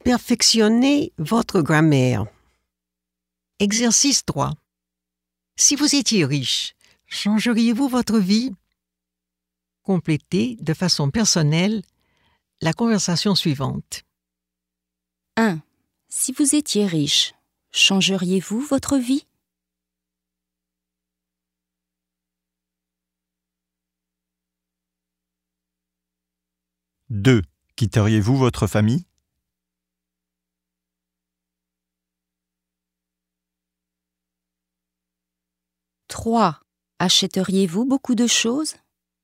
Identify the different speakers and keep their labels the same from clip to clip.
Speaker 1: Perfectionnez votre grammaire. Exercice 3. Si vous étiez riche, changeriez-vous votre vie? Complétez de façon personnelle la conversation suivante.
Speaker 2: 1. Si vous étiez riche, changeriez-vous votre vie?
Speaker 3: 2. Quitteriez-vous votre famille?
Speaker 2: 3. Achèteriez-vous beaucoup de choses?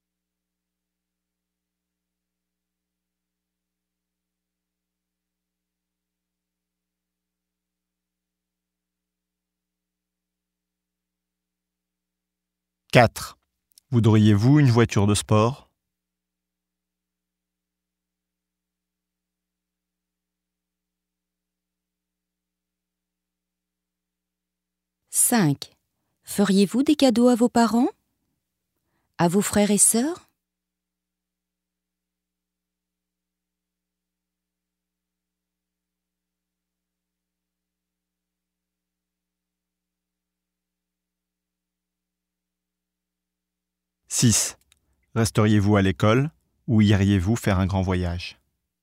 Speaker 3: 4. Voudriez-vous une voiture de sport?
Speaker 2: 5. Feriez-vous des cadeaux à vos parents? À vos frères et sœurs?
Speaker 3: 6. Resteriez-vous à l'école ou iriez-vous faire un grand voyage?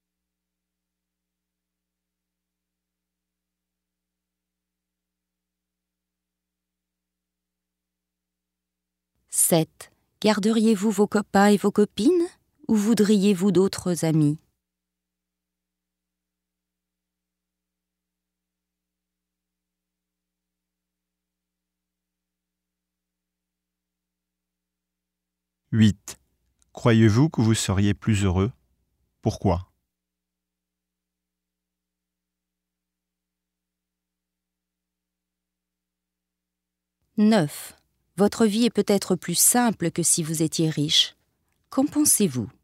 Speaker 2: 7. Garderiez-vous vos copains et vos copines ou voudriez-vous d'autres amis?
Speaker 3: 8. Croyez-vous que vous seriez plus heureux? Pourquoi?
Speaker 2: 9. Votre vie est peut-être plus simple que si vous étiez riche. Qu'en pensez-vous?